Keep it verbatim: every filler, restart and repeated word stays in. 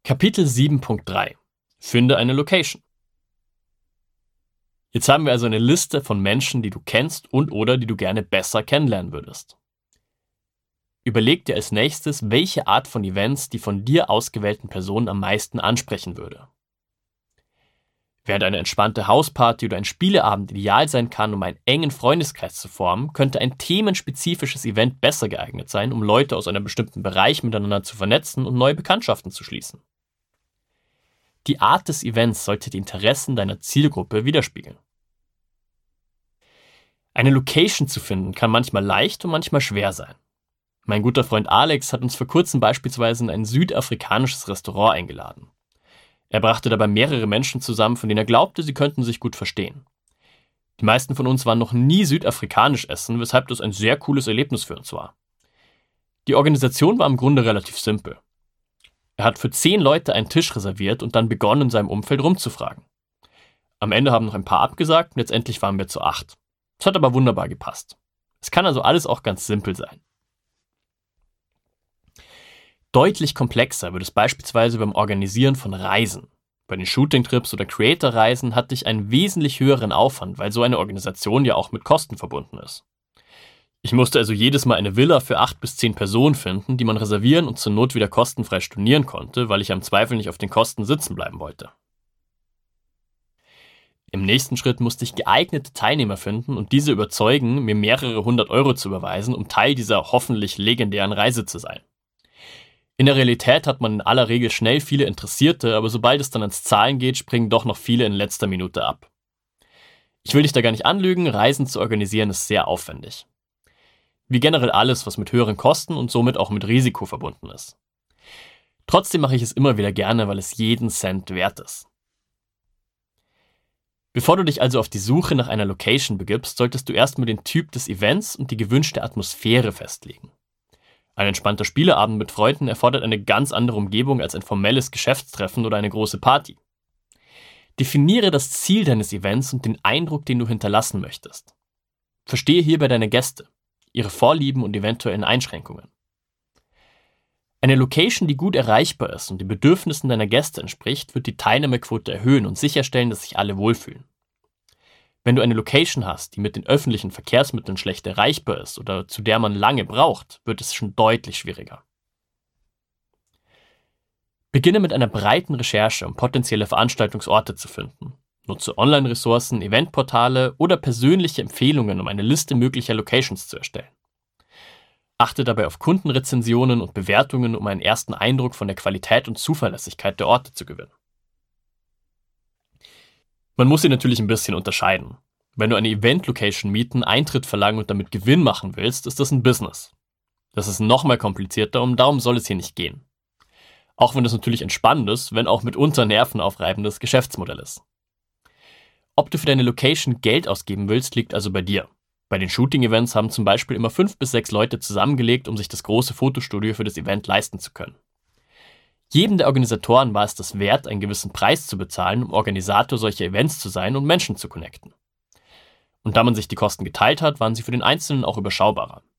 Kapitel sieben Punkt drei. Finde eine Location. Jetzt haben wir also eine Liste von Menschen, die du kennst und oder die du gerne besser kennenlernen würdest. Überleg dir als nächstes, welche Art von Events die von dir ausgewählten Personen am meisten ansprechen würde. Während eine entspannte Hausparty oder ein Spieleabend ideal sein kann, um einen engen Freundeskreis zu formen, könnte ein themenspezifisches Event besser geeignet sein, um Leute aus einem bestimmten Bereich miteinander zu vernetzen und neue Bekanntschaften zu schließen. Die Art des Events sollte die Interessen deiner Zielgruppe widerspiegeln. Eine Location zu finden kann manchmal leicht und manchmal schwer sein. Mein guter Freund Alex hat uns vor kurzem beispielsweise in ein südafrikanisches Restaurant eingeladen. Er brachte dabei mehrere Menschen zusammen, von denen er glaubte, sie könnten sich gut verstehen. Die meisten von uns waren noch nie südafrikanisch essen, weshalb das ein sehr cooles Erlebnis für uns war. Die Organisation war im Grunde relativ simpel. Er hat für zehn Leute einen Tisch reserviert und dann begonnen, in seinem Umfeld rumzufragen. Am Ende haben noch ein paar abgesagt und letztendlich waren wir zu acht. Es hat aber wunderbar gepasst. Es kann also alles auch ganz simpel sein. Deutlich komplexer wird es beispielsweise beim Organisieren von Reisen. Bei den Shooting-Trips oder Creator-Reisen hatte ich einen wesentlich höheren Aufwand, weil so eine Organisation ja auch mit Kosten verbunden ist. Ich musste also jedes Mal eine Villa für acht bis zehn Personen finden, die man reservieren und zur Not wieder kostenfrei stornieren konnte, weil ich am Zweifel nicht auf den Kosten sitzen bleiben wollte. Im nächsten Schritt musste ich geeignete Teilnehmer finden und diese überzeugen, mir mehrere hundert Euro zu überweisen, um Teil dieser hoffentlich legendären Reise zu sein. In der Realität hat man in aller Regel schnell viele Interessierte, aber sobald es dann ans Zahlen geht, springen doch noch viele in letzter Minute ab. Ich will dich da gar nicht anlügen, Reisen zu organisieren ist sehr aufwendig. Wie generell alles, was mit höheren Kosten und somit auch mit Risiko verbunden ist. Trotzdem mache ich es immer wieder gerne, weil es jeden Cent wert ist. Bevor du dich also auf die Suche nach einer Location begibst, solltest du erstmal den Typ des Events und die gewünschte Atmosphäre festlegen. Ein entspannter Spieleabend mit Freunden erfordert eine ganz andere Umgebung als ein formelles Geschäftstreffen oder eine große Party. Definiere das Ziel deines Events und den Eindruck, den du hinterlassen möchtest. Verstehe hierbei deine Gäste, ihre Vorlieben und eventuellen Einschränkungen. Eine Location, die gut erreichbar ist und den Bedürfnissen deiner Gäste entspricht, wird die Teilnahmequote erhöhen und sicherstellen, dass sich alle wohlfühlen. Wenn du eine Location hast, die mit den öffentlichen Verkehrsmitteln schlecht erreichbar ist oder zu der man lange braucht, wird es schon deutlich schwieriger. Beginne mit einer breiten Recherche, um potenzielle Veranstaltungsorte zu finden. Nutze Online-Ressourcen, Eventportale oder persönliche Empfehlungen, um eine Liste möglicher Locations zu erstellen. Achte dabei auf Kundenrezensionen und Bewertungen, um einen ersten Eindruck von der Qualität und Zuverlässigkeit der Orte zu gewinnen. Man muss sie natürlich ein bisschen unterscheiden. Wenn du eine Event-Location mieten, Eintritt verlangen und damit Gewinn machen willst, ist das ein Business. Das ist nochmal komplizierter und darum soll es hier nicht gehen. Auch wenn das natürlich ein spannendes, wenn auch mitunter nervenaufreibendes Geschäftsmodell ist. Ob du für deine Location Geld ausgeben willst, liegt also bei dir. Bei den Shooting-Events haben zum Beispiel immer fünf bis sechs Leute zusammengelegt, um sich das große Fotostudio für das Event leisten zu können. Jedem der Organisatoren war es das wert, einen gewissen Preis zu bezahlen, um Organisator solcher Events zu sein und Menschen zu connecten. Und da man sich die Kosten geteilt hat, waren sie für den Einzelnen auch überschaubarer.